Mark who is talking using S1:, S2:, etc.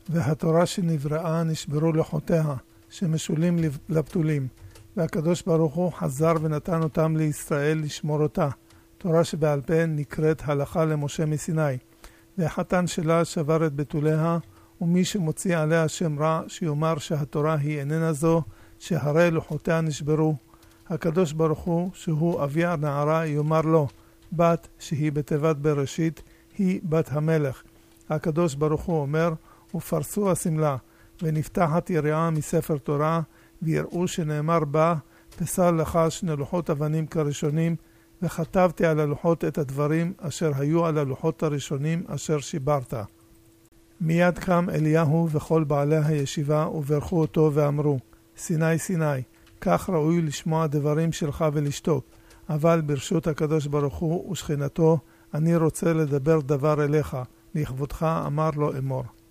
S1: והתורה שנבראה נשברו לוחותיה, שמשולים לבתולים, והקדוש ברוך הוא חזר ונתן אותם לישראל לשמור אותה. תורה שבעל פה נקראת הלכה למשה מסיני, והחתן שלה שבר את בתוליה, ומי שמוציא עליה שם רע שיאמר שהתורה היא איננה זו, שהרי לוחותיה נשברו. הקדוש ברוך הוא, שהוא אבי הנערה, יאמר לו, בת שהיא בתיבת בראשית, היא בת המלך. הקדוש ברוך הוא אומר, ופרסו הסמלה, ונפתחת יריעה מספר תורה, ויראו שנאמר בה, פסל לך 2 לוחות אבנים כראשונים, וכתבתי על הלוחות את הדברים אשר היו על הלוחות הראשונים אשר שיברת. מיד קם אליהו וכל בעלי הישיבה וברכו אותו ואמרו, סיני סיני, כך ראוי לשמוע דברים שלך ולשתוק, אבל ברשות הקדוש ברוך הוא ושכינתו, אני רוצה לדבר דבר אליך, לכבודך אמר לו אמור.